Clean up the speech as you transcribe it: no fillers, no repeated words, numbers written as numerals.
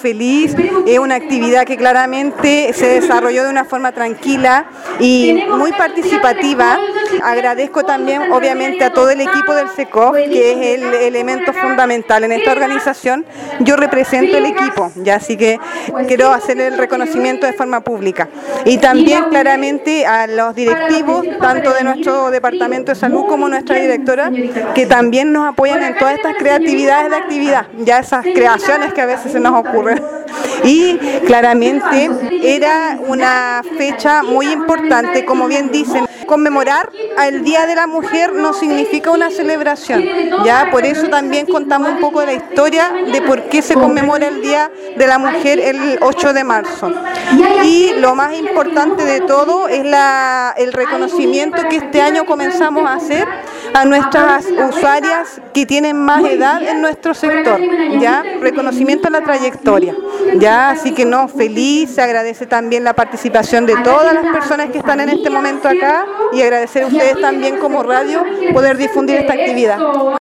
feliz, es una actividad que claramente se desarrolló de una forma tranquila y muy participativa. Agradezco también obviamente a todo el equipo del SECOF, que es el elemento fundamental en esta organización. Yo represento el equipo, ya, así que quiero hacer el reconocimiento de forma pública. Y también claramente a los directivos, tanto de nuestro Departamento de Salud como nuestra directora, que también nos apoyan en todas estas creatividades de actividad, ya esas creaciones que a veces se nos ocurren. Y claramente era una fecha muy importante, como bien dicen, conmemorar el Día de la Mujer no significa una celebración, ya, por eso también contamos un poco de la historia de por qué se conmemora el Día de la Mujer el 8 de marzo. Y lo más importante de todo es el reconocimiento que este año comenzamos a hacer a nuestras usuarias que tienen más edad en nuestro sector, ya, reconocimiento a la trayectoria, ya, así que no, feliz, se agradece también la participación de todas las personas que están en este momento acá y agradecer a ustedes también como radio poder difundir esta actividad.